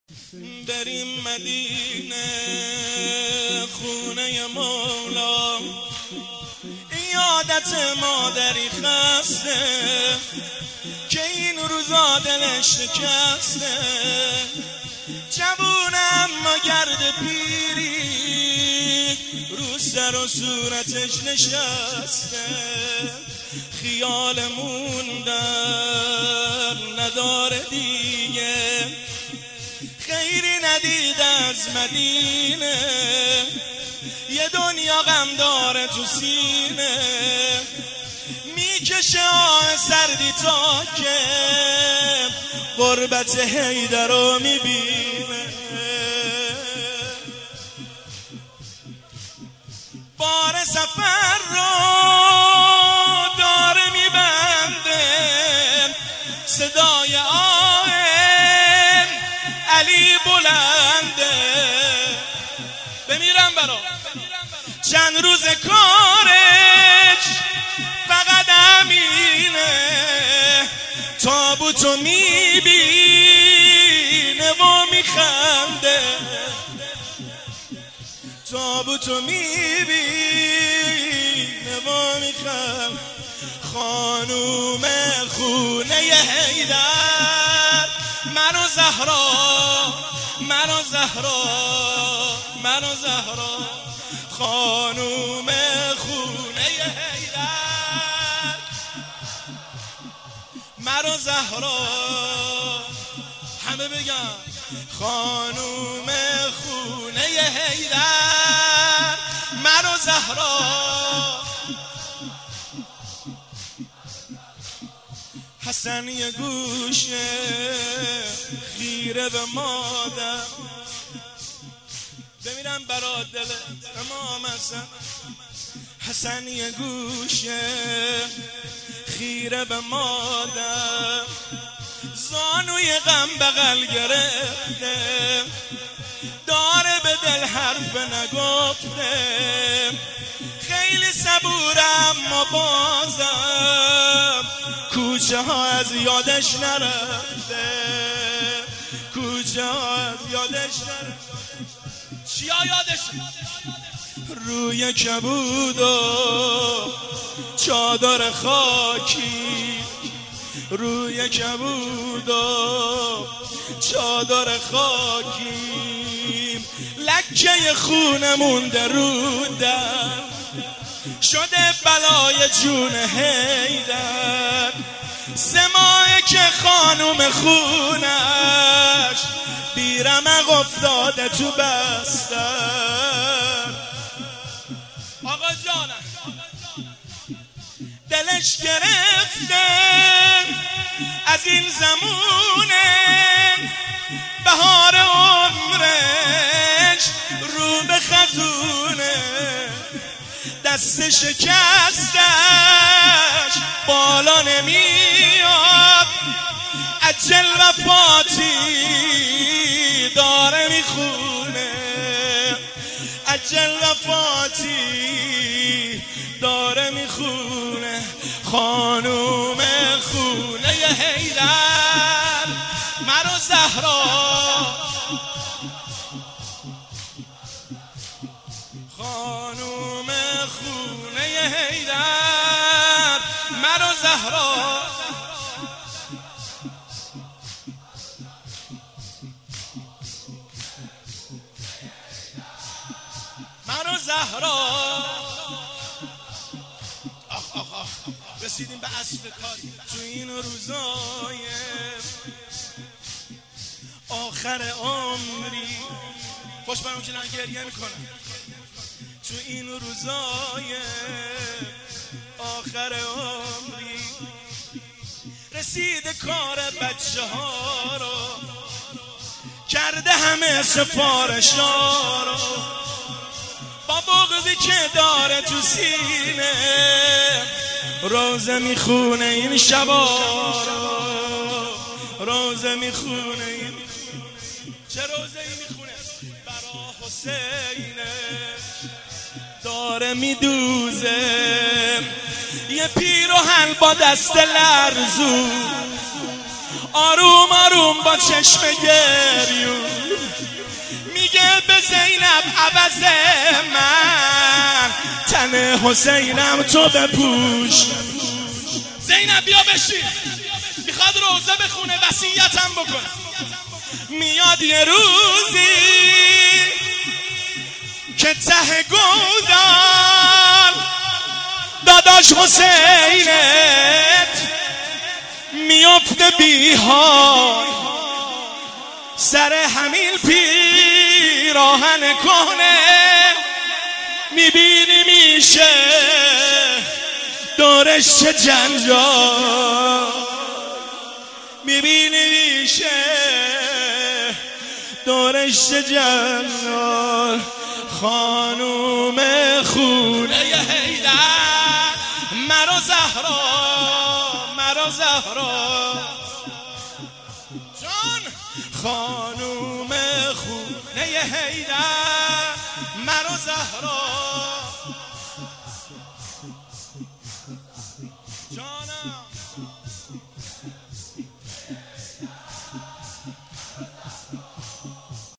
بریم مدینه خونه مولا، یادت مادری خسته که این روزا دلش شکسته. جوونه اما گرد پیری رو سر و صورتش نشسته. خیال موندن نداره دیگه، خیری ندید از مدینه. یه دنیا غم داره تو سینه، میکشه آه سردی تا که غربت حیدر رو میبینه. بار سفر رو داره میبنده، صدای آه علی بلنده. بمیرم برا چند روز کارش فقط همینه، تابوتو میبینه و میخنده. تابوتو میبینه و میخنده. خانوم خونه حیدر، منو زهرا، منو زهرا، منو زهرا. خانوم خونه حیدر، منو زهرا. همه بگن خانوم خونه حیدر، منو زهرا. حسن یه گوشه خیره به مادر، بمیرم برا دل امام حسن. حسن یه گوشه خیره به مادر، زانوی غم بغل گرفته، داره به دل حرف نگفته. خیلی صبورم اما بازم کوچه ها از یادش نرفته، کوچه ها از یادش نرفته. چیا یادش؟ روی کبود و چادر خاکی، روی کبود و چادر خاکی. لکه خونه مونده رو در، شده بلای جون حیدر. 3 ماهه که خانوم خونش بیرمق افتاده تو بستر. آقا جانم دلش گرفته از این زمونه، بهار عمرش رو به خزونه. دست شکستش بالا نمیاد، عجل وفاتی داره میخونه، عجل وفاتی داره میخونه. خانوم خونه حیدر، منو زهرا. خانوم خونه حیدر، منو زهرا. منو زهرا. رسیدیم به اصل کار تو این روزای آخر عمری. خوش برام که من گریه میکنم. تو این روزای آخر عمری رسیده کار بچه ها رو، کرده همه سفارش ها رو. با بغضی که داره تو سینه روزه میخونه این شبا رو، روزه میخونه این. چه روزه ای میخونه؟ برا حسینش داره میدوزه. یه پیراهن با دست لرزون، آروم آروم با چشم گریون حسینم تو بپوش. زینب بیا بشین، میخواد روزه بخونه وصیتم بکنه. میاد یه روزی که ته گودال داداش حسینت میفته بی‌حال، سر همین پیراهن کهنه میبینی میشه دورش چه جنجال، میبینی میشه دورش چه جنجال. خانوم خونه حیدر مرا زهرا، مرا زهرا جان، خانوم خونه حیدر مرا زهرا جانم.